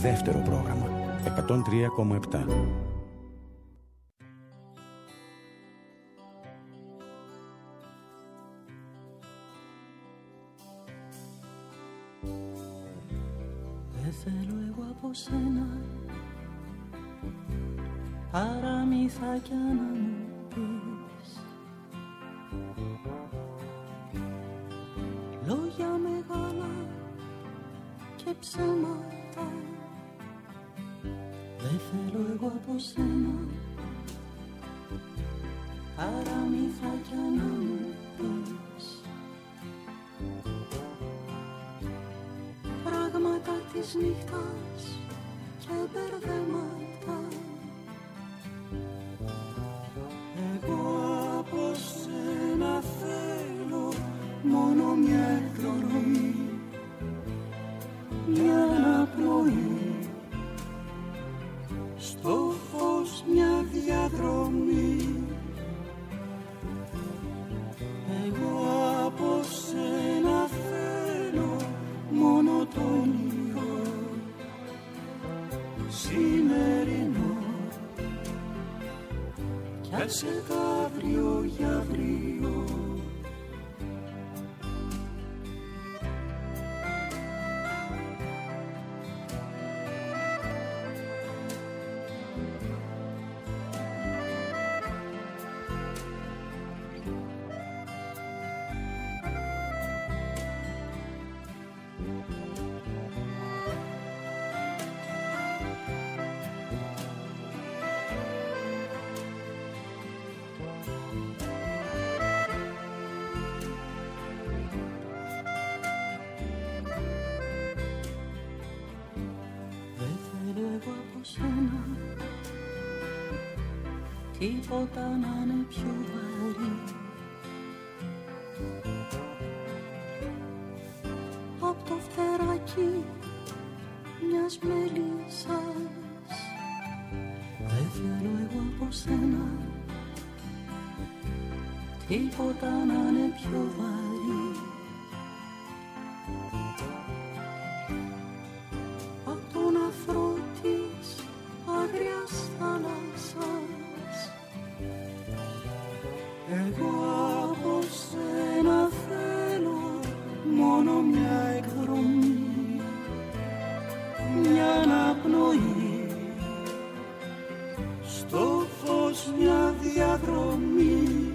δεύτερο πρόγραμμα 103,7. Δεν θέλω εγώ από σένα παραμύθακια να μου πεις, λόγια μεγάλα και ψέματα. Δεν θέλω εγώ από σένα παραμύθακια να μου πεις, πράγματα της νύχτας και μπερδέματα. Εγώ από σένα θέλω μόνο μια εκδρομή, μια αναπνοή, στο φως μια διαδρομή. Εγώ από σένα θέλω μόνο το όνειρο σημερινό, κι άσε το αύριο για αύριο. Τίποτα να είναι πιο βαρύ απ' το φτεράκι μιας μέλισσας. Δεν θέλω εγώ από σένα τίποτα να είναι πιο βαρύ απ' τον αφρό της άγριας θάλασσας. Εγώ από σένα θέλω μόνο μια εκδρομή, μια αναπνοή, στο φως μια διαδρομή.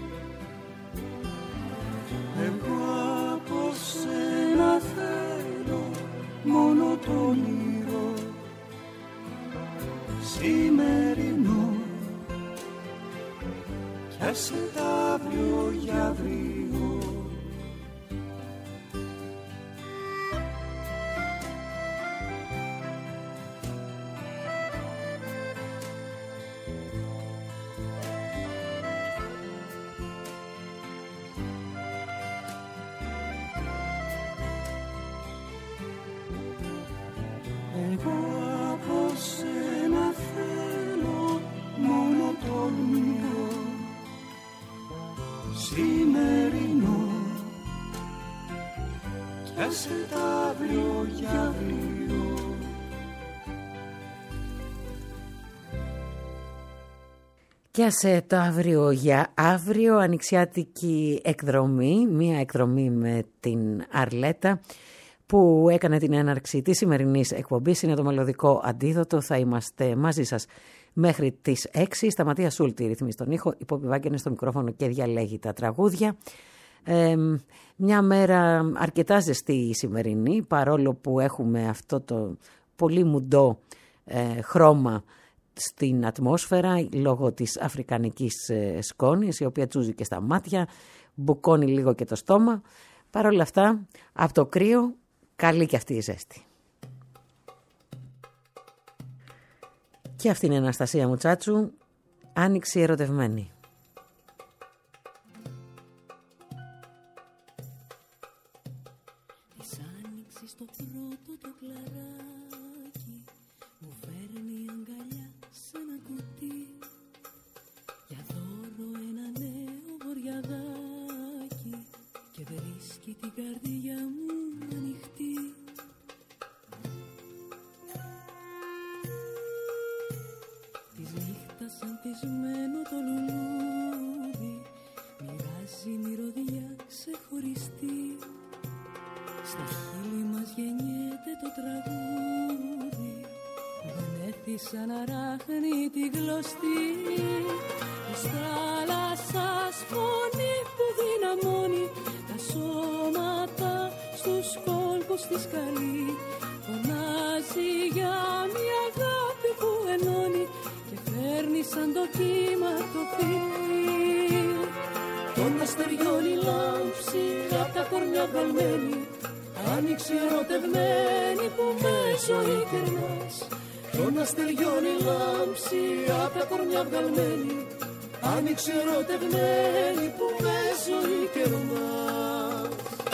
Εγώ από σένα θέλω μόνο το όνειρο σημερινό, κι άσε τα αύριο για αύριο. Εγώ από σένα θέλω μόνο το όνειρο σημερινό, κι άσε τα αύριο για αύριο. Κι άσε το αύριο για αύριο, ανοιξιάτικη εκδρομή, μία εκδρομή με την Αρλέτα που έκανε την έναρξη της σημερινής εκπομπής. Είναι το μελωδικό αντίδοτο. Θα είμαστε μαζί σας μέχρι τις 6. Σταματία Σούλτη ρυθμίζει τον ήχο, η Πόπη Βάγκενε στο μικρόφωνο και διαλέγει τα τραγούδια. Μια μέρα αρκετά ζεστή η σημερινή, παρόλο που έχουμε αυτό το πολύ μουντό χρώμα στην ατμόσφαιρα λόγω της αφρικανικής σκόνης, η οποία τσούζει και στα μάτια, μπουκώνει λίγο και το στόμα. Παρ' όλα αυτά, από το κρύο καλή και αυτή η ζέστη. Και αυτή είναι η Αναστασία Μουτσάτσου, Άνοιξη ερωτευμένη. Της άνοιξης το πρώτο το κλαράκι μου φέρνει αγκαλιά σε ένα κουτί, για δώρο ένα νέο βοριαδάκι, και βρίσκει την καρδιά μου ανοιχτή. Στα χείλη μας γεννιέται το τραγούδι, δεν έθισα να ράχνει τη γλωστή. Της θάλασσας φωνή που δυναμώνει τα σώματα στους κόλπους της καλή. Φωνάζει για μια αγάπη που ενώνει και φέρνει σαν το κύμα το φιλί. Των αστεριών η λάμψη απ' τα κορμιά βγαλμένη, άνοιξε ερωτευμένη που με ζωή κερνάς. Των αστεριών η λάμψη απ' τα κορμιά βγαλμένη, άνοιξε ερωτευμένη που με ζωή κερνάς.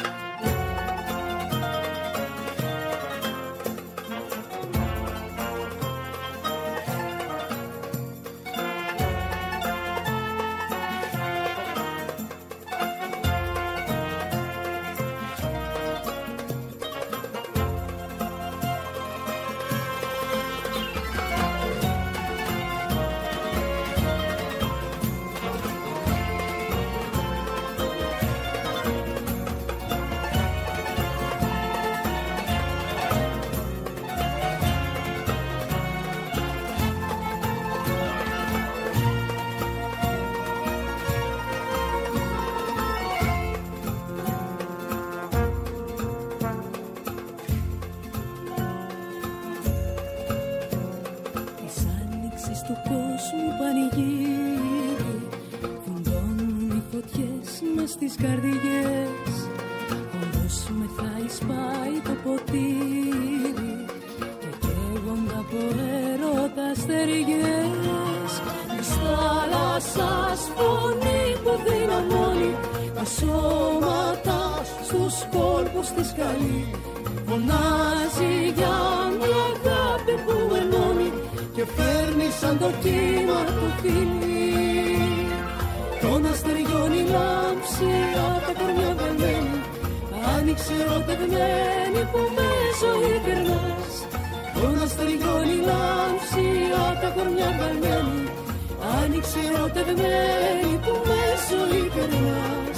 Στις καρδιές όλος μεθάει σπάει το ποτήρι και καίγονται από έρωτα στεριές. Της θάλασσας φωνή που δυναμώνει τα σώματα στους κόλπους της καλή. Φωνάζει για μια αγάπη που ενώνει και φέρνει σαν το κύμα το φιλί. Των αστεριών η λάμψη απ' τα κορμιά βγαλμένη, άνοιξε ερωτευμένη που με ζωή κερνάς. Των αστεριών η λάμψη απ' τα κορμιά βγαλμένη, άνοιξε ερωτευμένη που με ζωή κερνάς.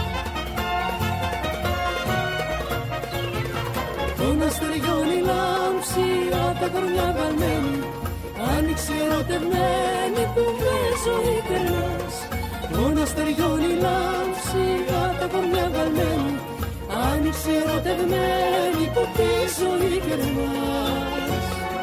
Των αστεριών η λάμψη απ' τα κορμιά βγαλμένη, άνοιξε ερωτευμένη που με ζωή κερνάς. Των αστεριών η λάμψη απ' τα κορμιά βγαλμένη, άνοιξε ερωτευμένη που τη ζωή κερνάς.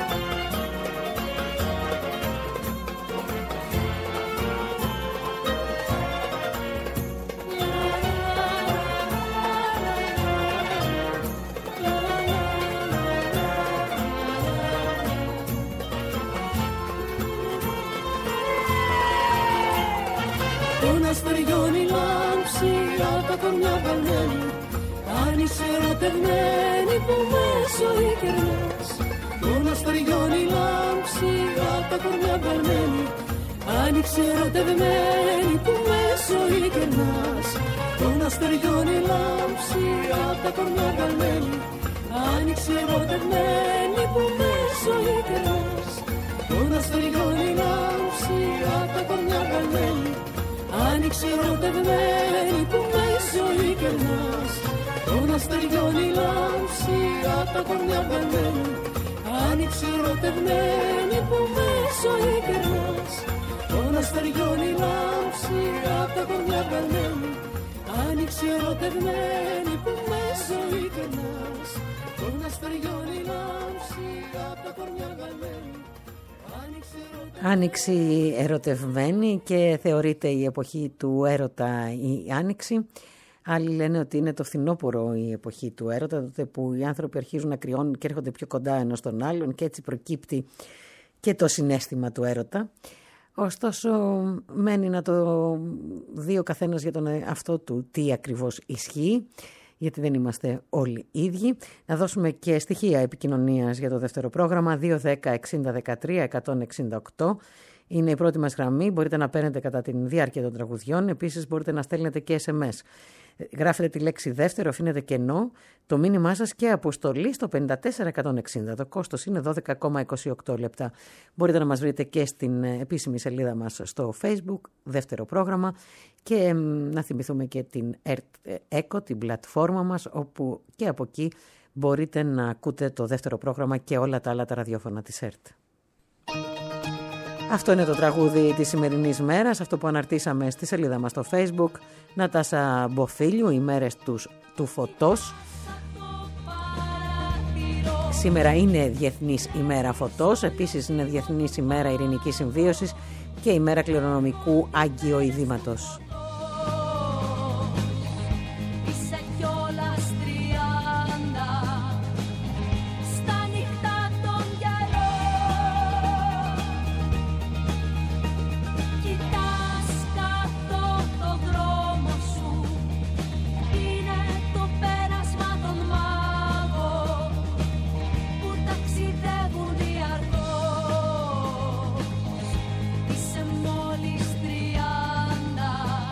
Των αστεριών η λάμψη απ' τα κορμιά βγαλμένη, άνοιξε ερωτευμένη που με ζωή κερνάς. Των αστεριών η λάμψη απ' τα κορμιά βγαλμένη, άνοιξε ερωτευμένη που με ζωή κερνάς. Των αστεριών η λάμψη απ' τα κορμιά βγαλμένη, άνοιξε ερωτευμένη που με ζωή κερνάς. Των αστεριών η λάμψη απ' τα κορμιά βγαλμένη, άνοιξε ερωτευμένη που με ζωή κερνάς. Των αστεριών η λάμψη απ' τα κορμιά βγαλμένη, άνοιξε ερωτευμένη που με ζωή κερνάς. Των αστεριών η λάμψη απ' τα κορμιά βγαλμένη, άνοιξε ερωτευμένη που με ζωή κερνάς. Των αστεριών η λάμψη απ' τα κορμιά βγαλμένη, Άνοιξη ερωτευμένη και θεωρείται η εποχή του έρωτα η Άνοιξη. Άλλοι λένε ότι είναι το φθινόπωρο η εποχή του έρωτα, τότε που οι άνθρωποι αρχίζουν να κρυώνουν και έρχονται πιο κοντά ένας στον άλλον και έτσι προκύπτει και το συναίσθημα του έρωτα. Ωστόσο μένει να το δει ο καθένας για τον εαυτό του τι ακριβώς ισχύει, γιατί δεν είμαστε όλοι ίδιοι. Να δώσουμε και στοιχεία επικοινωνίας για το δεύτερο πρόγραμμα. 210-60-13-168 είναι η πρώτη μας γραμμή. Μπορείτε να παίρνετε κατά τη διάρκεια των τραγουδιών. Επίσης μπορείτε να στέλνετε και SMS Γράφετε τη λέξη δεύτερο, αφήνετε κενό, το μήνυμά σας και αποστολή στο 54160. Το κόστος είναι 12,28 λεπτά. Μπορείτε να μας βρείτε και στην επίσημη σελίδα μας στο Facebook, δεύτερο πρόγραμμα, και να θυμηθούμε και την ΕΚΟ, την πλατφόρμα μας, όπου και από εκεί μπορείτε να ακούτε το δεύτερο πρόγραμμα και όλα τα άλλα τα ραδιόφωνα της ΕΡΤ. Αυτό είναι το τραγούδι της σημερινής μέρας, αυτό που αναρτήσαμε στη σελίδα μας στο Facebook. Νατάσα Μποφίλιου, οι μέρες του φωτός. Σήμερα είναι Διεθνής ημέρα φωτός, επίσης είναι Διεθνής ημέρα ειρηνικής συμβίωσης και ημέρα κληρονομικού αγκιοειδήματος. Είσαι μόλις 30.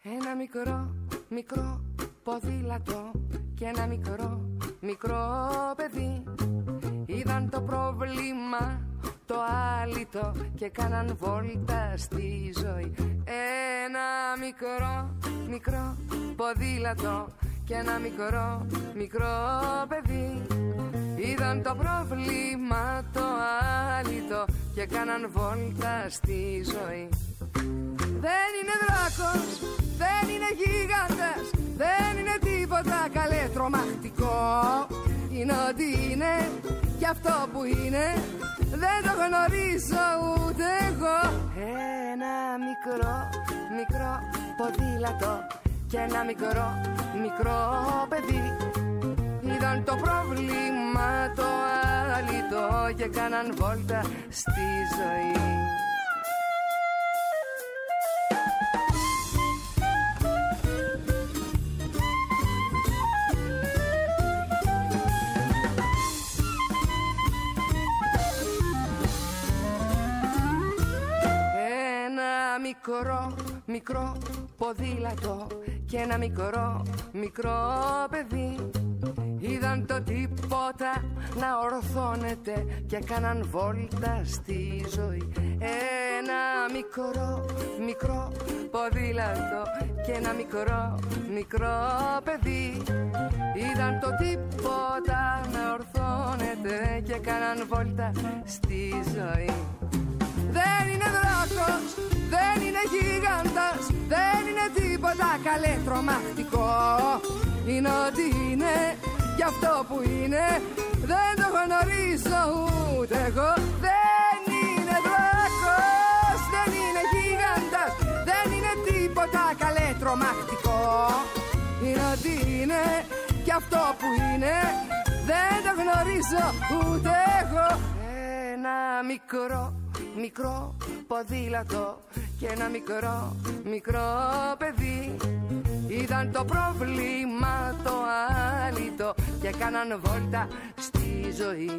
Ένα μικρό, μικρό ποδήλατο και ένα μικρό, μικρό παιδί είδαν το πρόβλημα το άλυτο και κάναν βόλτα στη ζωή. Ένα μικρό, μικρό ποδήλατο και ένα μικρό, μικρό παιδί είδαν το πρόβλημα το άλυτο και κάναν βόλτα στη ζωή. Δεν είναι δράκος, δεν είναι γίγαντας, δεν είναι τίποτα καλέ τρομακτικό. Είναι ό,τι είναι και αυτό που είναι δεν το γνωρίζω ούτε εγώ. Ένα μικρό, μικρό ποδήλατο και ένα μικρό, μικρό παιδί είδαν το πρόβλημα το άλυτο και κάναν βόλτα στη ζωή. Μικρό, μικρό ποδήλατο και ένα μικρό, μικρό παιδί είδαν το τίποτα να ορθώνεται και κάναν βόλτα στη ζωή. Ένα μικρό, μικρό ποδήλατο και ένα μικρό, μικρό παιδί είδαν το τίποτα να ορθώνεται και κάναν βόλτα στη ζωή. Δεν είναι δράκος, δεν είναι γίγαντας, δεν είναι τίποτα καλέ τρομακτικό. Είναι ό,τι είναι και αυτό που είναι δεν το γνωρίζω ούτε εγώ. Δεν είναι δράκος, δεν είναι γίγαντας, δεν είναι τίποτα καλέ τρομακτικό. Είναι ό,τι είναι και αυτό που είναι δεν το γνωρίζω ούτε εγώ. Ένα μικρό, μικρό ποδήλατο και ένα μικρό, μικρό παιδί είδαν το πρόβλημα το άλυτο και κάναν βόλτα στη ζωή.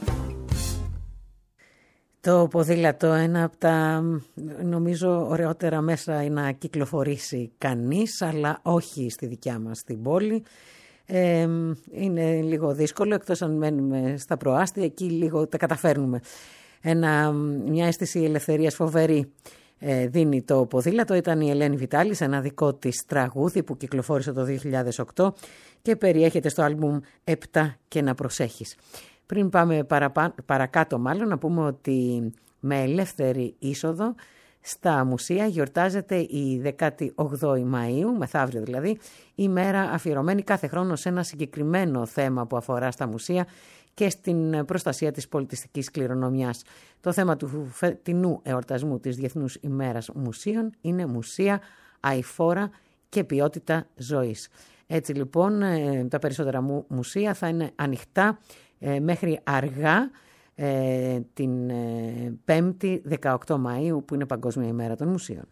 Το ποδήλατο, ένα από τα νομίζω ωραιότερα μέσα να κυκλοφορήσει κανείς, αλλά όχι στη δικιά μας την πόλη. Είναι λίγο δύσκολο, εκτός αν μένουμε στα προάστια, εκεί λίγο τα καταφέρνουμε. Μια αίσθηση ελευθερίας φοβερή δίνει το ποδήλατο. Ήταν η Ελένη Βιτάλη, ένα δικό της τραγούδι που κυκλοφόρησε το 2008 και περιέχεται στο άλμπουμ 7 και να προσέχεις. Πριν πάμε παρακάτω μάλλον, να πούμε ότι με ελεύθερη είσοδο στα μουσεία γιορτάζεται η 18η Μαΐου, μεθαύριο δηλαδή, η μέρα αφιερωμένη κάθε χρόνο σε ένα συγκεκριμένο θέμα που αφορά στα μουσεία και στην προστασία της πολιτιστικής κληρονομιάς. Το θέμα του φετινού εορτασμού της Διεθνούς ημέρας μουσείων είναι μουσεία, αειφόρα και ποιότητα ζωής. Έτσι λοιπόν τα περισσότερα μουσεία θα είναι ανοιχτά μέχρι αργά την 5η 18 Μαΐου που είναι Παγκόσμια ημέρα των μουσείων.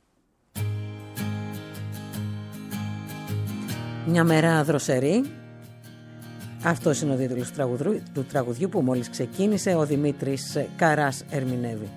Μια μέρα δροσερή. Αυτός είναι ο τίτλος του τραγουδιού που μόλις ξεκίνησε, ο Δημήτρης Καράς ερμηνεύει.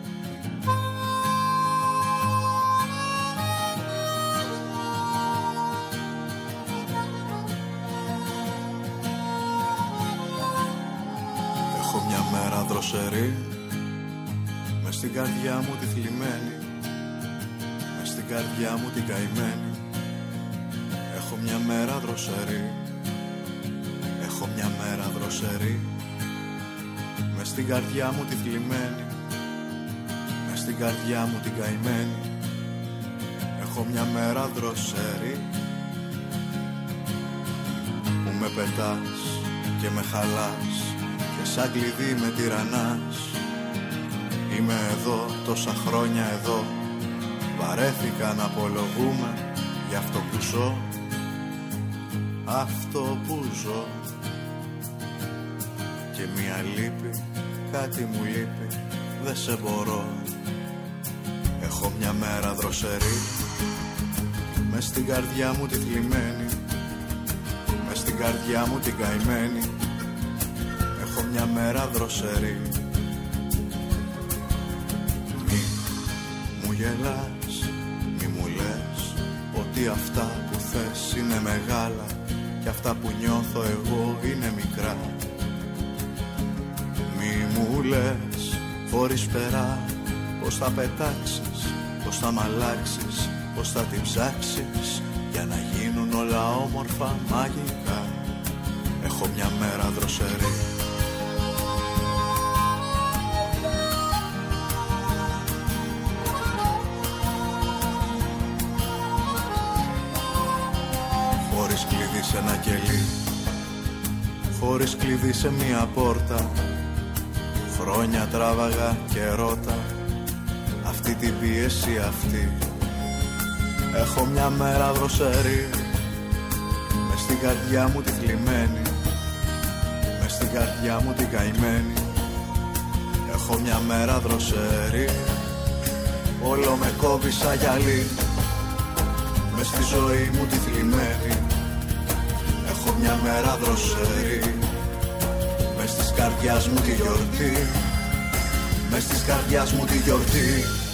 Έχω μια μέρα δροσερή, μες στην καρδιά μου τη θλιμμένη, μες στην καρδιά μου την καημένη. Έχω μια μέρα δροσερή, έχω μια μέρα δροσερή, μες στην καρδιά μου τη θλιμμένη, μες στην καρδιά μου την καημένη. Έχω μια μέρα δροσερή, που με πετάς και με χαλάς και σαν κλειδί με τυραννάς. Είμαι εδώ τόσα χρόνια εδώ, βαρέθηκα να απολογούμε για αυτό που ζω, αυτό που ζω. Και μία λύπη, κάτι μου λείπει, δεν σε μπορώ. Έχω μια μέρα δροσερή, μες στην καρδιά μου τη θλιμμένη, μες στην καρδιά μου την καημένη. Έχω μια μέρα δροσερή. Μη μου γελάς, μη μου λες ότι Γιατί αυτά που θες είναι μεγάλα και αυτά που νιώθω εγώ είναι μικρά. Μη μου λες χωρίς περά πως θα πετάξεις, πως θα μ' αλλάξεις, πως θα την ψάξεις για να γίνουν όλα όμορφα μαγικά. Έχω μια μέρα δροσερή. Χωρίς κλειδί σε ένα κελί, χωρίς κλειδί σε μία πόρτα, χρόνια τράβαγα και ρώτα αυτή την πίεση αυτή. Έχω μια μέρα δροσερή, μες στην καρδιά μου τη θλιμμένη, μες στην καρδιά μου την καημένη. Έχω μια μέρα δροσερή, όλο με κόβει σαν γυαλί, μες στη ζωή μου τη θλιμμένη. Έχω μια μέρα δροσερή, μες της καρδιάς μου τη γιορτή, μες της καρδιάς μου τη γιορτή.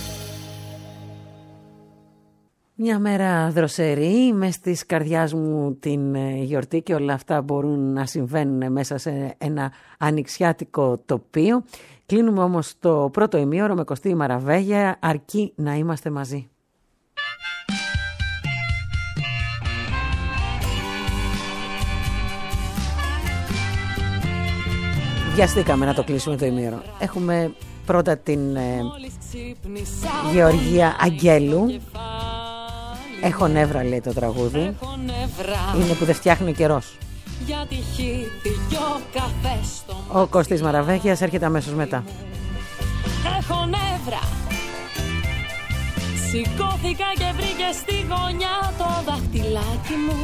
Μια μέρα δροσερή, μες της καρδιάς μου την γιορτή, και όλα αυτά μπορούν να συμβαίνουν μέσα σε ένα ανοιξιάτικο τοπίο. Κλείνουμε όμως το πρώτο ημίωρο με Κωστή Μαραβέγια, αρκεί να είμαστε μαζί. Βιαστήκαμε να το κλείσουμε το ημίωρο. Έχουμε πρώτα την Γεωργία Αγγέλου. Έχω νεύρα, λέει το τραγούδι. Είναι που δεν φτιάχνει ο καιρός. Ο Κωστής Μαραβέγιας έρχεται αμέσως μετά. Έχω νεύρα. Σηκώθηκα και βρήκε στη γωνιά το δαχτυλάκι μου.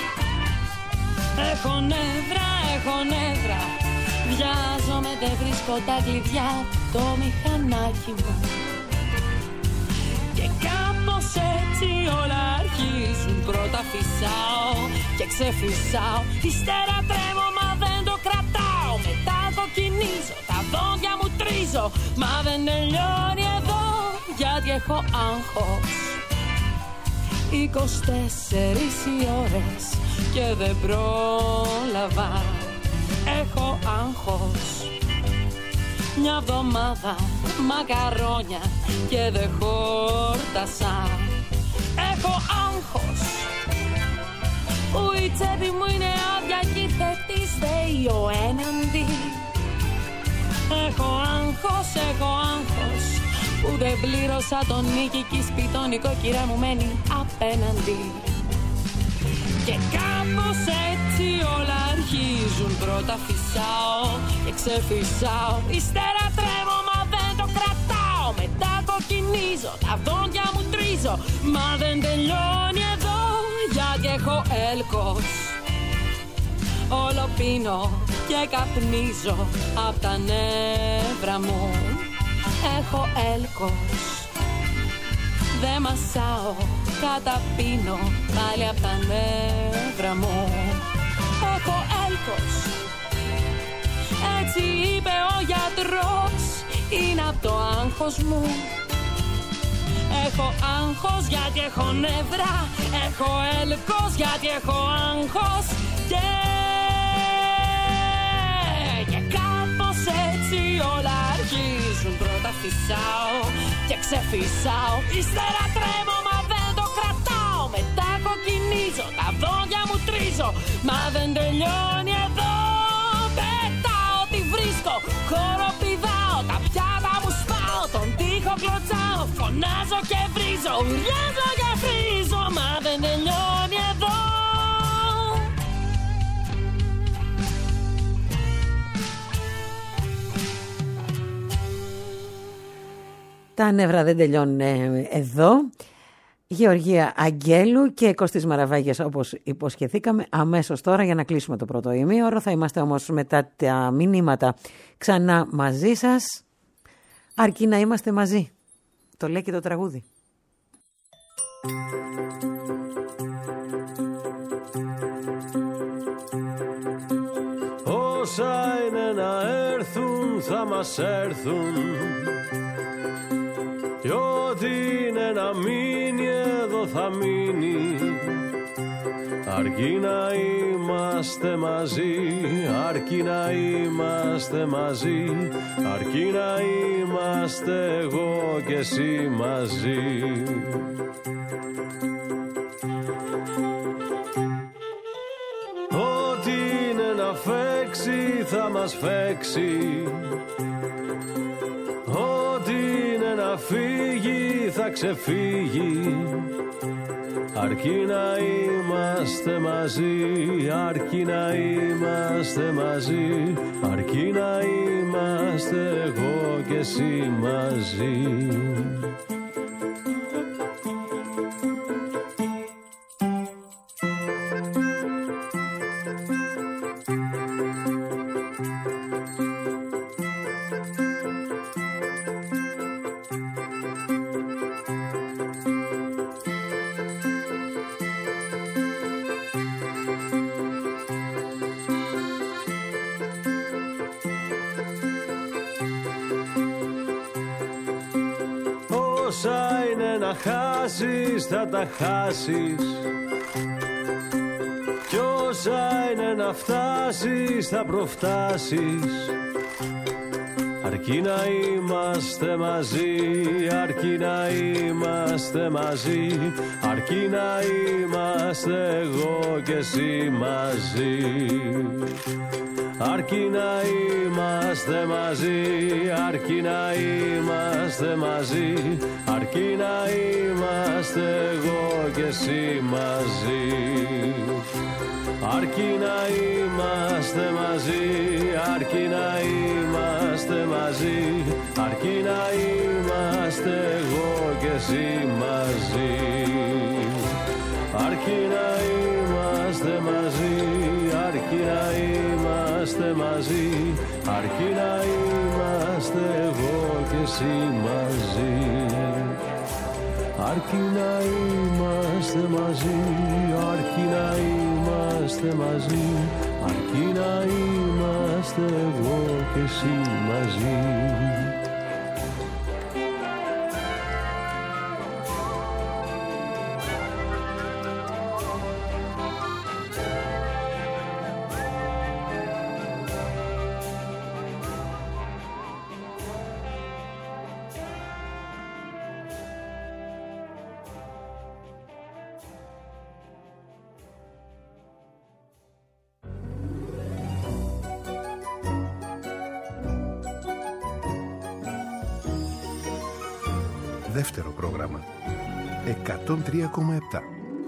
Έχω νεύρα, έχω νεύρα. Βιάζομαι, δεν βρίσκω τα κλειδιά το μηχανάκι μου. Και κάπως έτσι όλα αρχίζουν. Πρώτα φυσάω και ξεφυσάω, ύστερα τρέμω μα δεν το κρατάω. Μετά κοκκινίζω, τα δόντια μου τρίζω, μα δεν τελειώνει εδώ γιατί έχω άγχος. 24 οι ώρες και δεν πρόλαβα. Έχω άγχος. Μια εβδομάδα μακαρόνια και δεν χόρτασα. Έχω άγχος. Που η τσέπη μου είναι άδεια κι ήρθε της ΔΕΗ ο έναντι. Έχω άγχος, έχω άγχος. Που δεν πλήρωσα τον νίκη κι η σπιτόν οικοκυρά μου μένει απέναντι. Και κάπως έτσι όλα αρχίζουν. Πρώτα φυσάω και ξεφυσάω, ύστερα τρέμω μα δεν το κρατάω. Μετά κοκκινίζω, τα δόντια μου τρίζω, μα δεν τελειώνει εδώ γιατί έχω έλκος. Όλο πίνω και καπνίζω απ' τα νεύρα μου. Έχω έλκος. Δεν μασάω, καταπίνω πάλι απ' τα νεύρα μου. Έχω έλκος. Έτσι είπε ο γιατρός, είναι απ' το άγχος μου. Έχω άγχος γιατί έχω νεύρα. Έχω έλκος γιατί έχω άγχος. Και κάπως έτσι όλα αρχίζουν. Πρώτα φυσάω και ξεφυσάω, ύστερα τρέμω μα δεν το κρατάω. Μετά κοκκινίζω, τα δόντια μου τρίζω, μα δεν τελειώνει εδώ. Πετάω τι βρίσκω, χώρο πηδάω, τα πιάτα μου σπάω, τον τοίχο κλωτσάω, φωνάζω και βρίζω, ουρλιάζω και φρίζω, μα δεν τελειώνει εδώ. Τα νεύρα δεν τελειώνουν εδώ. Γεωργία Αγγέλου και Κωστής Μαραβέγιας, όπως υποσχεθήκαμε, αμέσως τώρα για να κλείσουμε το πρώτο ημίωρο. Θα είμαστε όμως μετά τα μηνύματα ξανά μαζί σας. Αρκεί να είμαστε μαζί. Το λέει και το τραγούδι. Όσα είναι να έρθουν θα μας έρθουν, κι ό,τι είναι να μείνει εδώ θα μείνει. Αρκεί να είμαστε μαζί, αρκεί να είμαστε μαζί, αρκεί να είμαστε εγώ και εσύ μαζί. Ό,τι είναι να φέξει θα μας φέξει, ό,τι είναι να φύγει θα ξεφύγει. Αρκεί να είμαστε μαζί, αρκεί να είμαστε μαζί, αρκεί να είμαστε εγώ και εσύ μαζί. Όσα είναι να χάσεις θα τα χάσεις, κι όσα είναι να φτάσεις θα προφτάσεις. Αρκεί να είμαστε μαζί, αρκεί να είμαστε μαζί, αρκεί να είμαστε εγώ και εσύ μαζί. Αρκεί να είμαστε μαζί, αρκεί να είμαστε μαζί, αρκεί να είμαστε εγώ και εσύ μαζί. Αρκεί να είμαστε μαζί, αρκεί να είμαστε μαζί, αρκεί να είμαστε εγώ και εσύ μαζί. Αρκεί να είμαστε μαζί, αρκεί να είμαστε μαζί, αρκεί να είμαστε εγώ και εσύ μαζί. Αρκεί να είμαστε μαζί, αρκεί να είμαστε μαζί, αρκεί να είμαστε εγώ και εσύ μαζί. Δεύτερο πρόγραμμα 103,7.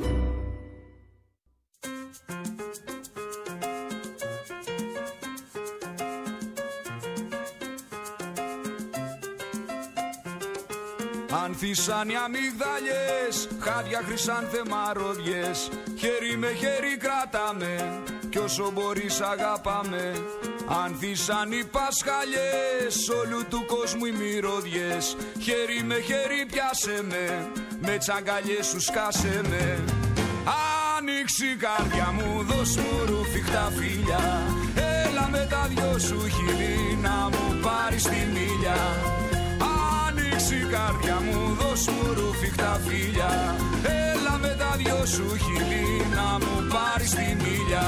Ανθίσαν οι αμυγδαλιές, χάδια χρυσάνθεμα ροδιές, χέρι με χέρι κράταμε κι όσο μπορείς αγάπαμε. Ανθίσαν οι πασχαλιές, όλου του κόσμου οι μυρωδιές, χέρι με χέρι πιάσε με τσαγκαλιές σου σκάσε με. Άνοιξε η καρδιά μου, δώσ' μου ρουφιχτά φιλιά, έλα με τα δυο σου χείλη να μου πάρεις τη μίλια. Άνοιξε η καρδιά μου, δώσ' μου ρουφιχτά φιλιά, έλα με τα δυο σου χείλη να μου πάρεις τη μίλια.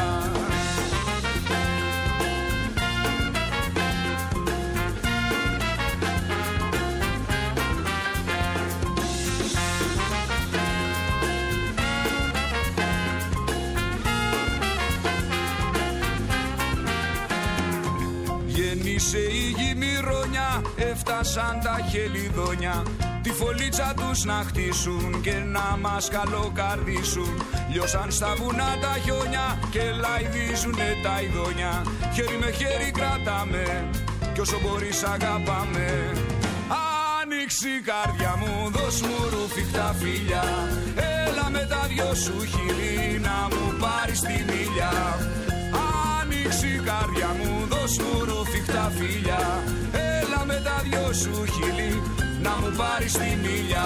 Γεννήσε η γη μυρώνια, έφτασαν τα χελιδόνια, τη φωλίτσα τους να χτίσουν και να μας καλοκαρδίσουν. Λιώσαν στα βουνά τα χιόνια και λαϊδίζουνε τα ειδόνια, χέρι με χέρι κρατάμε κι όσο μπορείς αγάπαμε. Άνοιξε η καρδιά μου, δώσ' μου ρουφιχτά φιλιά, έλα με τα δυο σου χείλη να μου πάρεις τη μίλια. Άνοιξε η καρδιά μου, δώσ' μου ρουφιχτά φιλιά, έλα με τα δυο σου χείλη να μου πάρεις τη μίλια.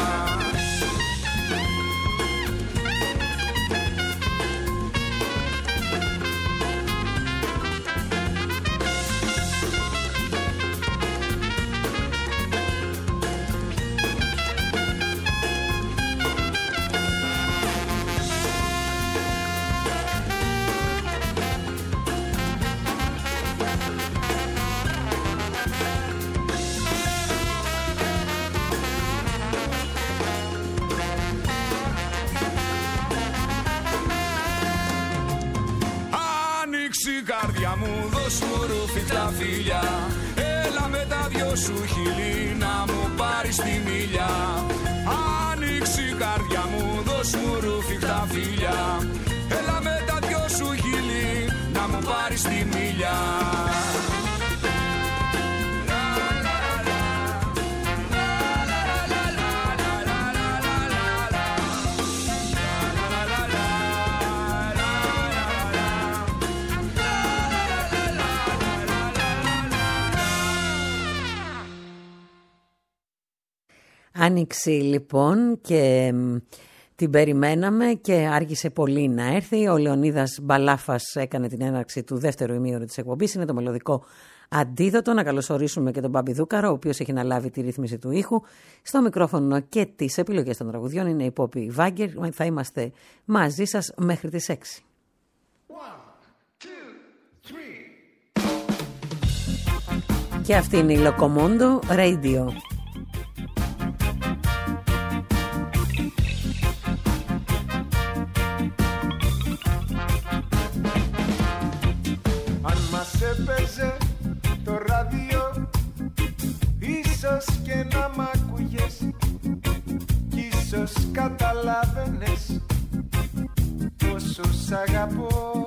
δώσ' μου ρουφιχτά φιλιά. Έλα με τα δυο σου χείλη να μου πάρεις τη μιλιά. Άνοιξε η καρδιά μου, δώσ' μου ρουφιχτά φιλιά. Έλα με τα δυο σου χείλη να μου πάρεις τη μιλιά. Άνοιξη λοιπόν και την περιμέναμε και άργησε πολύ να έρθει. Ο Λεωνίδας Μπαλάφας έκανε την έναρξη του δεύτερου ημίωρου της εκπομπής. Είναι το μελωδικό αντίδοτο. Να καλωσορίσουμε και τον Μπάμπη Δούκαρο, ο οποίος έχει αναλάβει τη ρύθμιση του ήχου. Στο μικρόφωνο και τις επιλογές των τραγουδιών είναι η Πόπη Βάγκερ. Θα είμαστε μαζί σας μέχρι τις 6. 1, 2, 3. Και αυτή είναι η Locomondo Radio. Έπαιζε το ράδιο, ίσως και να μ' άκουγες κι ίσως καταλάβαινες πόσο σ' αγαπώ.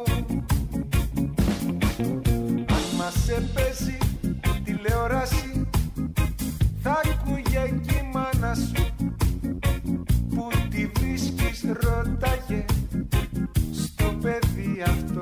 Αν μας έπαιζε τηλεόραση θα άκουγε κι η μάνα σου που τη βρίσκεις, ρώταγε στο παιδί αυτό.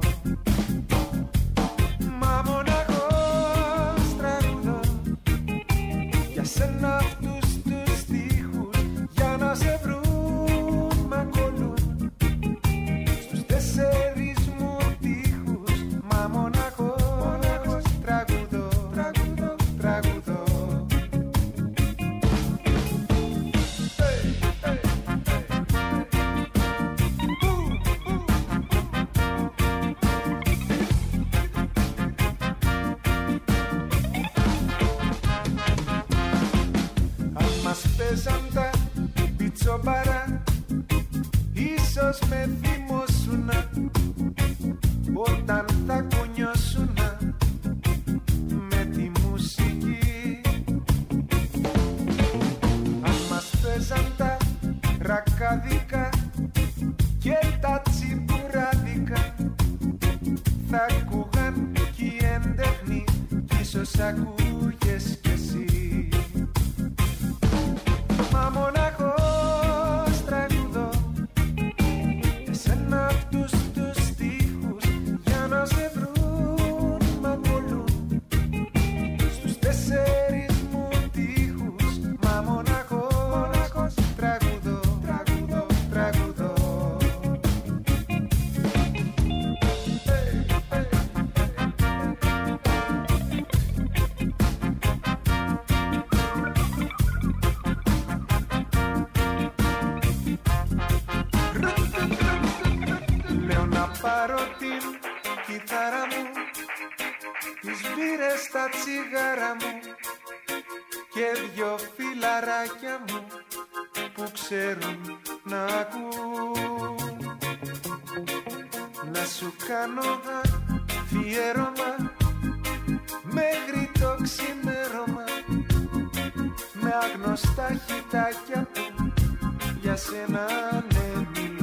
Σένα αυτούς τους στίχους για να σε βρουν μ' ακολούν στους 4 μου τοίχους, μα μοναχός τραγουδώ, τραγουδώ, τραγουδώ. Παίζαν τα πιτσομπάρα, ίσως με θυμώσουνα όταν θα κουνιώσουνα με τη μουσική. Αν μας παίζαν τα ρακάδικα και τα τσιμπουράδικα θα ακούγαν κι οι έντεχνοι κι ίσως ακούγες κι εσύ. Μα μοναχός τραγουδώ εσένα αυτούς τους στίχους για να σε βρουν μ' ακολούν στους 4 μου τοίχους, μα μοναχός τραγουδώ, τραγουδώ, τραγουδώ. Πάρω την κιθάρα μου, τις μπύρες στα τσιγάρα μου και 2 φιλαράκια μου που ξέρουν να ακούν. Να σου κάνω αφιέρωμα μέχρι το ξημέρωμα με άγνωστα χιτάκια που για σένα ναι μιλούν.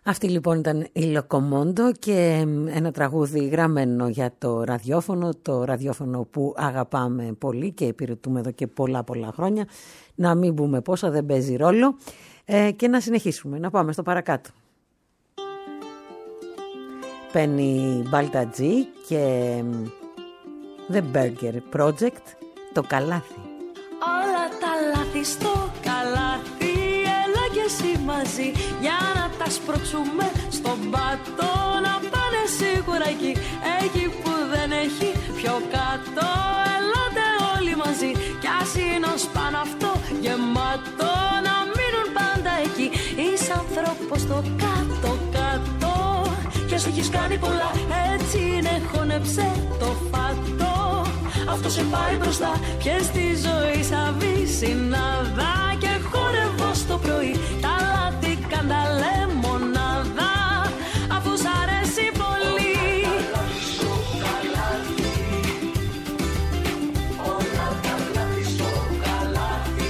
Αυτή λοιπόν ήταν η Λοκομόντο και ένα τραγούδι γραμμένο για το ραδιόφωνο που αγαπάμε πολύ και υπηρετούμε εδώ και πολλά χρόνια. Να μην πούμε πόσα, δεν παίζει ρόλο, και να συνεχίσουμε, να πάμε στο παρακάτω. Penny Baltadji και The Burger Project, το καλάθι. Όλα τα λάθη στο καλάθι, έλα και εσύ μαζί, για να τα σπρώξουμε στον πάτο, να πάνε σίγουρα εκεί, εκεί που δεν έχει πιο κάτω. Ελάτε όλοι μαζί, κι ας είναι ως πάνω αυτό γεμάτο, να μείνουν πάντα εκεί. Είσαι άνθρωπος στο κάτω-κάτω, και σου έχεις κάνει πολλά, έτσι είναι, χώνεψε το φάτο. Αυτό σε πάει μπροστά, πιες τη ζωή σαν βυσσινάδα, και χόρευω στο πρωί, τα λάθη κάντα λεμονάδα, αφού σ' αρέσει πολύ. Όλα τα λάθη στο καλάθι.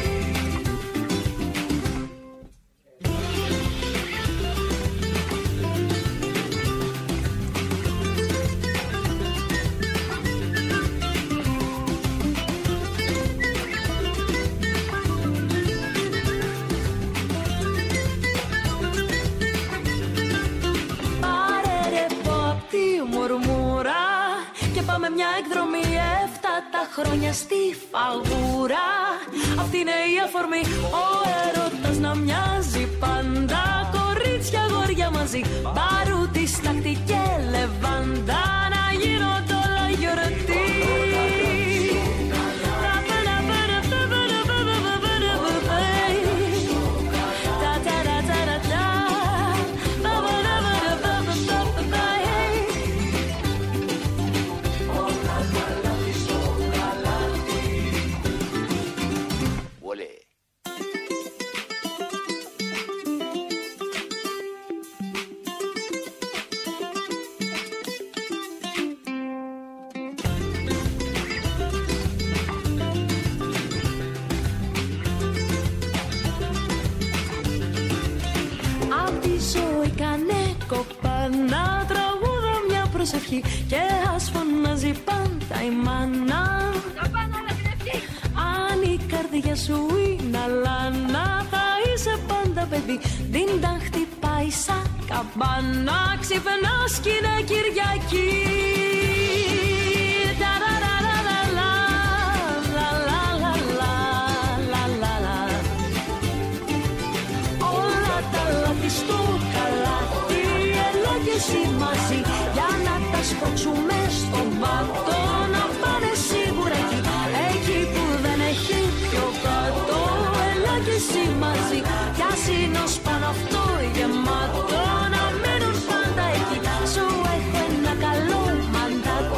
Πάμε μια εκδρομή 7 χρόνια στη Φαγούρα. Αυτή είναι η αφορμή, ο έρωτας να μοιάζει πάντα. Κορίτσια, αγόρια μαζί, μπαρούτι, στάχτη και λεβάντα, να γίνονται όλα γιορτή. Και ας φωνάζει πάντα η μάνα, αν η καρδιά σου είναι αλάνα, θα είσαι πάντα παιδί. Δίνταν χτυπάει σαν καμπάνα, ξυπνάς κι είναι Κυριακή. Όλα τα λάθη στο καλάθι, έλα και εσύ μαζί, για να τα σπρώξουμε στον πάτο, να πάνε σίγουρα εκεί, εκεί που δεν έχει πιο κάτω. Έλα και εσύ μαζί, κι ας είναι ως πάνω αυτό γεμάτο, να μείνουν πάντα εκεί. Σου έχω ένα καλό μαντάτο,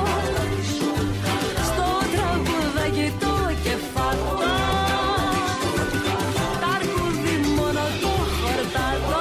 στο τραγουδάκι το κεφάτο, τ' αρκούδι μόνο το χορτάτο.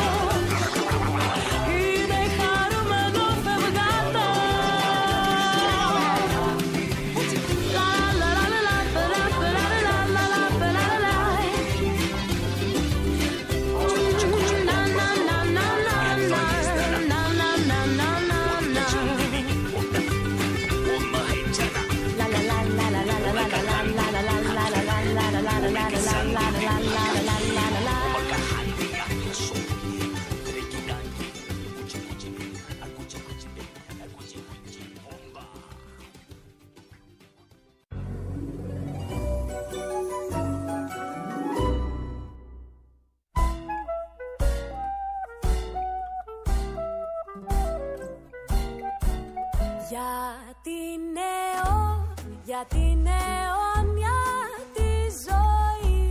Για την αιώνια τη ζωή,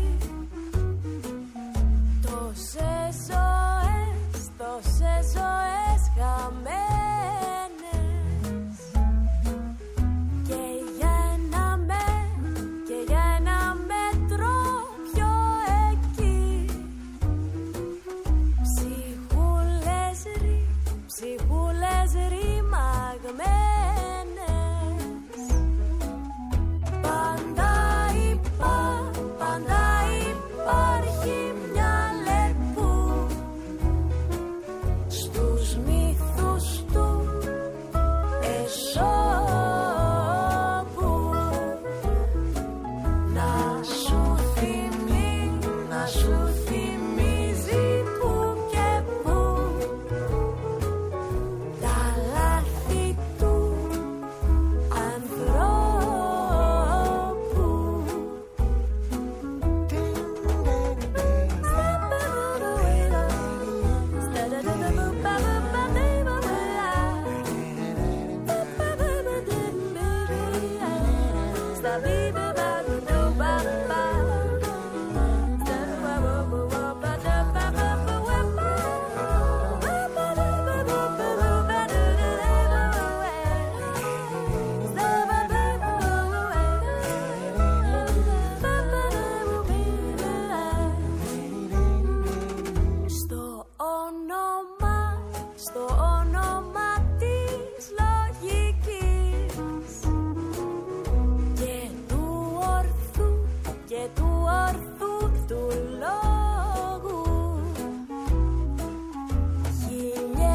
τόσες ζωές χαμένες, και για ένα μέτρο πιο εκεί, ψυχούλες ρημαγμένες.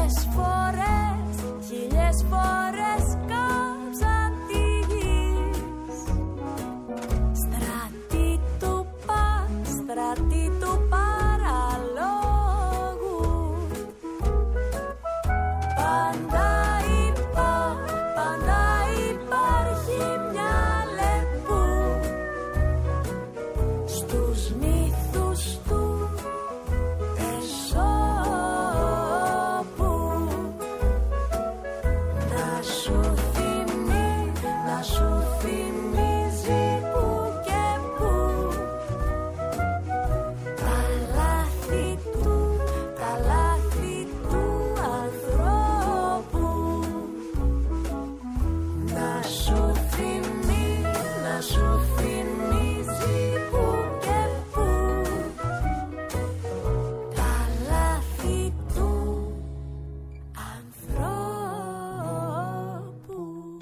Χίλιες φορές κάψαν τη γη. Στρατή του παραλόγου. Πάντα υπάρχει μια λεπού στους μύθους του Εσώπου. Να σου θυμίζει που και που τα λάθη του ανθρώπου. Να σου θυμίζει που και που τα λάθη του ανθρώπου.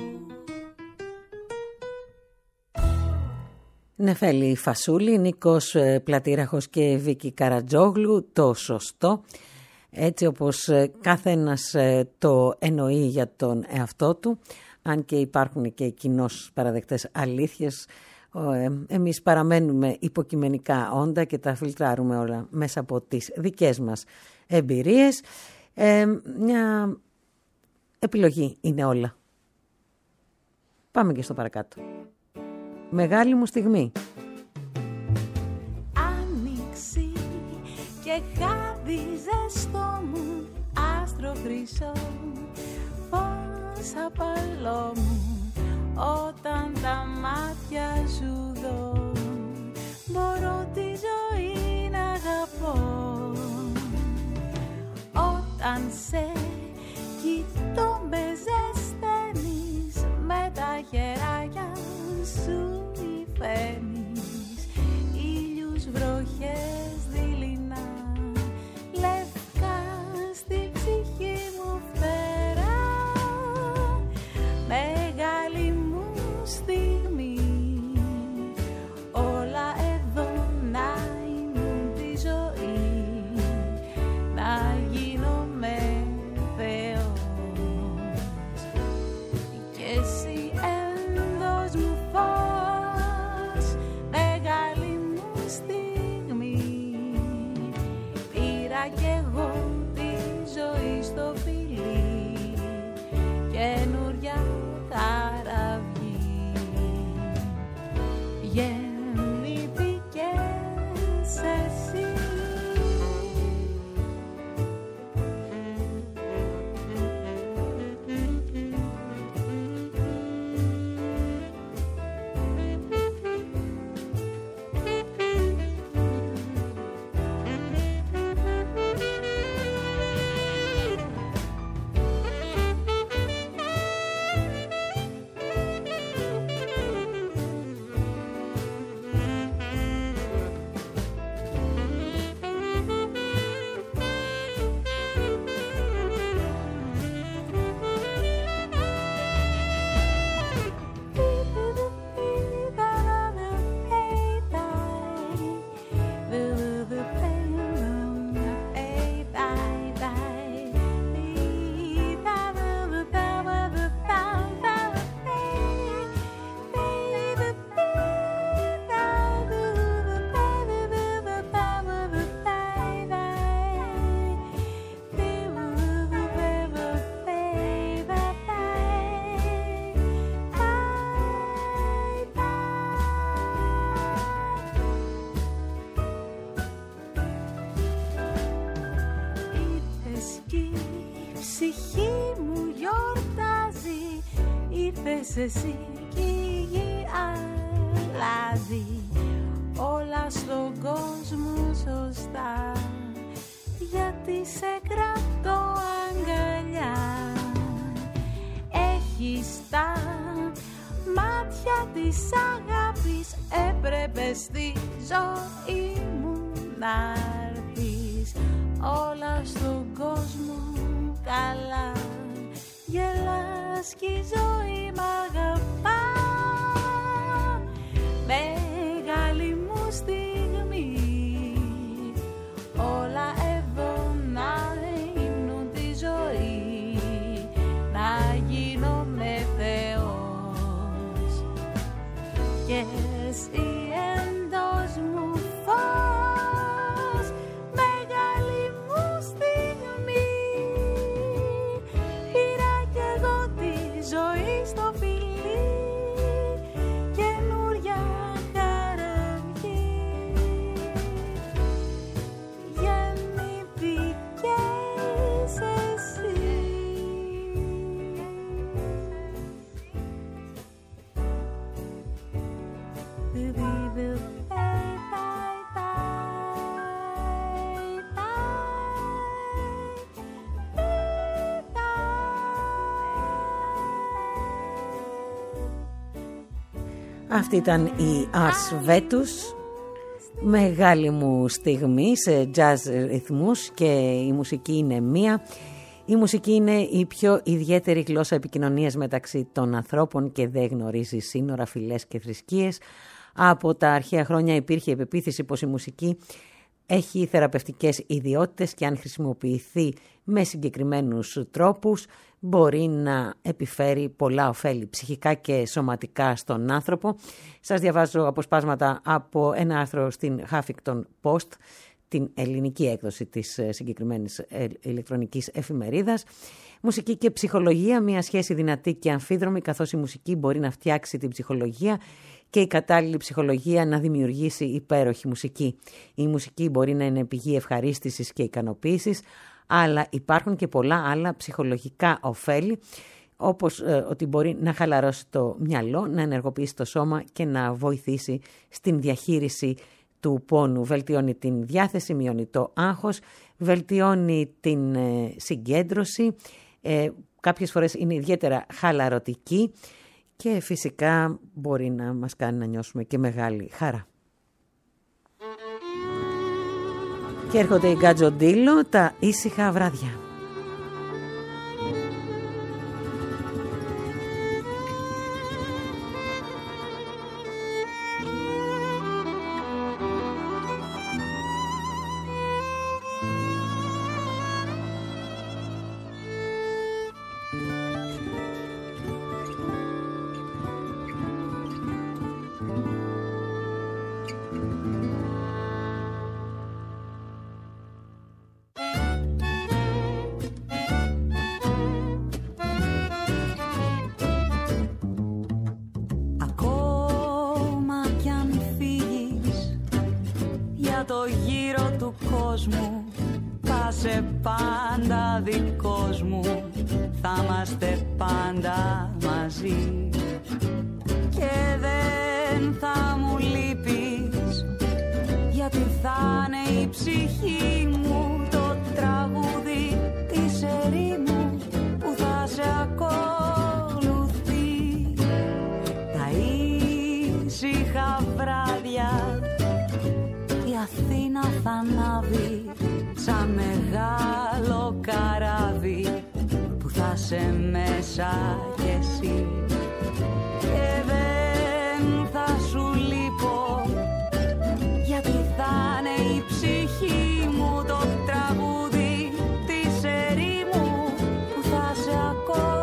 Νεφέλη Φασούλη, Νίκος Πλατήραχος και Βίκη Καρατζόγλου, το σωστό, έτσι όπως καθένας το εννοεί για τον εαυτό του, αν και υπάρχουν και κοινώς παραδεκτές αλήθειες, εμείς παραμένουμε υποκειμενικά όντα και τα φιλτράρουμε όλα μέσα από τις δικές μας εμπειρίες. Μια επιλογή είναι όλα. Πάμε και στο παρακάτω. Μεγάλη μου στιγμή. Άνοιξη και χάδι ζεστό μου, άστρο χρυσό, φως απαλό μου. Όταν τα μάτια σου δω, μπορώ τη ζωή να αγαπώ. Όταν σε κοιτώ με ζεσταίνεις, με τα χεράκια σου υφαίνεις ήλιους, βροχές, δειλινά, λευκά στη ψυχή μου φτερά. Μεγάλη μου στιγμή, όλα εδώ να ήμουν τη ζωή, να γίνομαι Θεός. Και εσύ εντός μου φως, μεγάλη μου στιγμή, πήρα κι εγώ τη ζωή στο φιλί, καινούρια καραβί. Γεννήθηκες εσύ. Εσύ κι η γη αλλάζει, όλα στον κόσμο σωστά, γιατί σε κρατώ αγκαλιά. Έχεις τα μάτια της αγάπης, έπρεπε στη ζωή μου να έρθεις. Όλα στον κόσμο καλά, γελάς κι η ζωή μ' αγαπά. Μεγάλη μου στιγμή, όλα εδώ να ήμουν τη ζωή, Αυτή ήταν η Ars Vetus, μεγάλη μου στιγμή σε jazz ρυθμούς, και η μουσική είναι μία. Η μουσική είναι η πιο ιδιαίτερη γλώσσα επικοινωνίας μεταξύ των ανθρώπων και δεν γνωρίζει σύνορα, φυλές και θρησκείες. Από τα αρχαία χρόνια υπήρχε η πεποίθηση πως η μουσική έχει θεραπευτικές ιδιότητες και αν χρησιμοποιηθεί με συγκεκριμένους τρόπους μπορεί να επιφέρει πολλά ωφέλη ψυχικά και σωματικά στον άνθρωπο. Σας διαβάζω αποσπάσματα από ένα άρθρο στην Huffington Post, την ελληνική έκδοση της συγκεκριμένης ηλεκτρονικής εφημερίδας. Μουσική και ψυχολογία, μια σχέση δυνατή και αμφίδρομη, καθώς η μουσική μπορεί να φτιάξει την ψυχολογία και η κατάλληλη ψυχολογία να δημιουργήσει υπέροχη μουσική. Η μουσική μπορεί να είναι πηγή ευχαρίστησης και ικανοποίησης, αλλά υπάρχουν και πολλά άλλα ψυχολογικά ωφέλη, όπως ότι μπορεί να χαλαρώσει το μυαλό, να ενεργοποιήσει το σώμα και να βοηθήσει στην διαχείριση του πόνου. Βελτιώνει την διάθεση, μειώνει το άγχος, βελτιώνει την συγκέντρωση, κάποιες φορές είναι ιδιαίτερα χαλαρωτική και φυσικά μπορεί να μας κάνει να νιώσουμε και μεγάλη χαρά. Και έρχονται οι Γκατζοντίλο, τα ήσυχα βράδια. Το γύρο του κόσμου θα σε πάντα δικός μου, θα είμαστε πάντα μαζί και δεν θα μου λείπεις, γιατί θα είναι η ψυχή μου το τραγούδι της ερήμου που θα σε ακολουθεί. Τα ήσυχα βράδια η Αθήνα θα ανάβει σαν μεγάλο καράβι που θα σε μέσα κι εσύ και δεν θα σου λείπω, γιατί θα είναι η ψυχή μου το τραγούδι της ερήμου που θα σε ακολουθεί.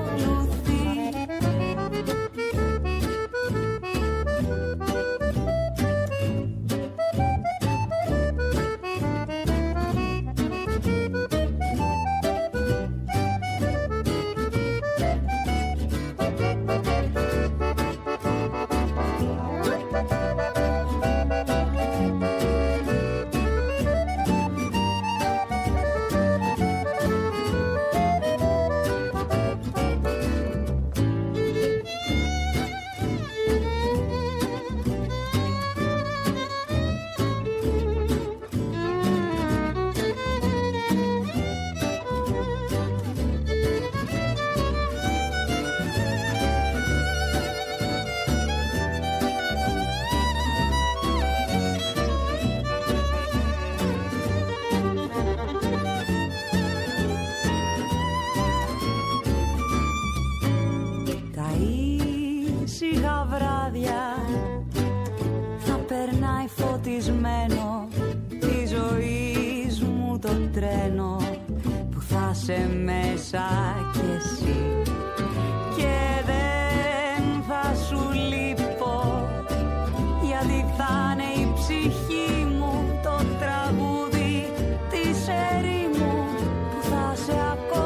Φωτισμένο τη ζωής μου το τρένο που θα σε μέσα κι εσύ και δεν θα σου λείπω, γιατί θα είναι η ψυχή μου το τραγούδι της ερήμου που θα σε ακολουθεί.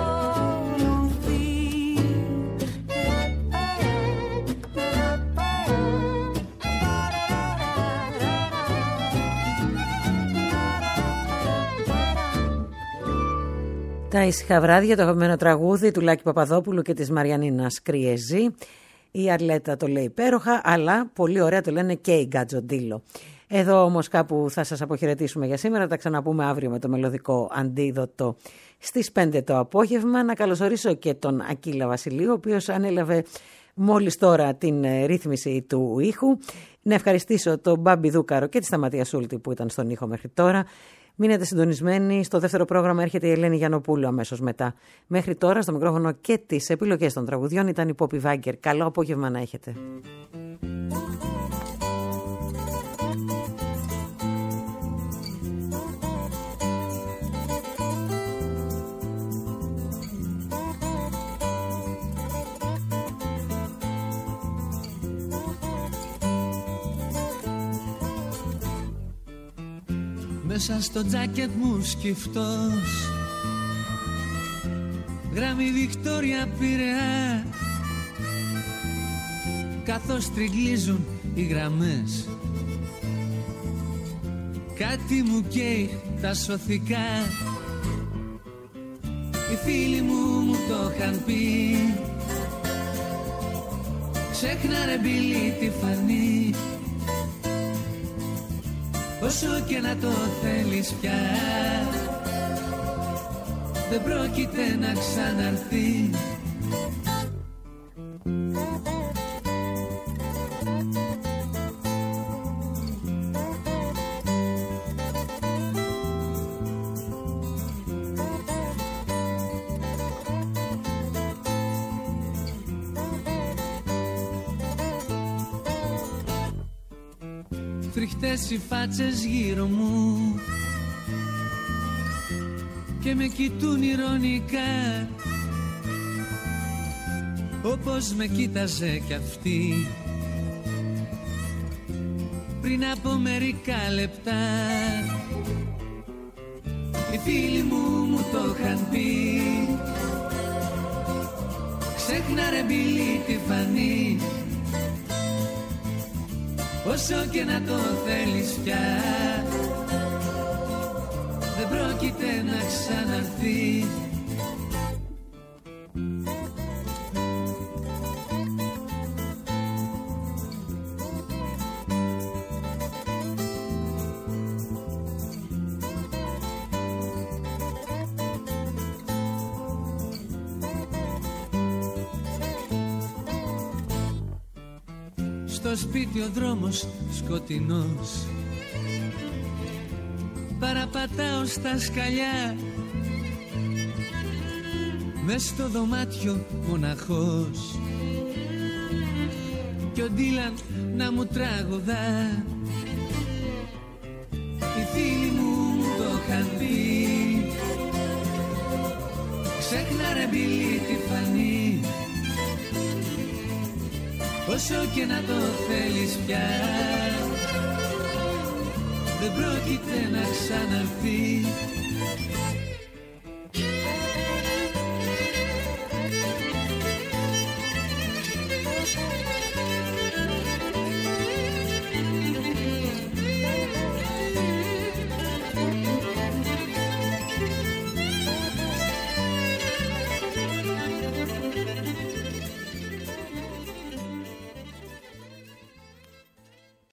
Τα ήσυχα βράδια, το αγαπημένο τραγούδι του Λάκη Παπαδόπουλου και της Μαριανίνας Κριεζή. Η Αρλέτα το λέει υπέροχα, αλλά πολύ ωραία το λένε και οι Γκατζοντίλο. Εδώ όμως κάπου θα σας αποχαιρετήσουμε για σήμερα. Τα ξαναπούμε αύριο με το μελωδικό αντίδοτο στις 5 το απόγευμα. Να καλωσορίσω και τον Ακύλα Βασιλείου, ο οποίος ανέλαβε μόλις τώρα την ρύθμιση του ήχου. Να ευχαριστήσω τον Μπάμπη Δούκαρο και τη Σταματία Σούλτη που ήταν στον ήχο μέχρι τώρα. Μείνετε συντονισμένοι. Στο δεύτερο πρόγραμμα έρχεται η Ελένη Γιαννοπούλου αμέσως μετά. Μέχρι τώρα στο μικρόφωνο και τις επιλογές των τραγουδιών ήταν η Πόπη Βάγκερ. Καλό απόγευμα να έχετε. Μέσα στο τζάκετ μου σκυφτός, γράμμη Βικτόρια Πειραιά, καθώς τριγλίζουν οι γραμμές. Κάτι μου καίει τα σωθικά. Οι φίλοι μου το είχαν πει. Ξέχνα ρε Μπίλη τη φανή, όσο και να το θέλεις πια, δεν πρόκειται να ξαναρθεί. Φρικτές οι φάτσες γύρω μου και με κοιτούν ηρωνικά, όπως με κοίταζε κι αυτή πριν από μερικά λεπτά. Οι φίλοι μου το είχαν πει. Ξέχνα ρε Μπίλη τη φανή, όσο και να το θέλεις πια, δεν πρόκειται να ξαναρθεί. Στο σπίτι ο δρόμος σκοτεινός, παραπατάω στα σκαλιά, μες στο δωμάτιο μοναχός, κι ο Ντίλαν να μου τραγουδά. Οι φίλοι μου το είχαν πει. Ξέχνα ρε Μπίλη τη φανή, όσο και να το θέλεις πια, δεν πρόκειται να ξαναρθεί.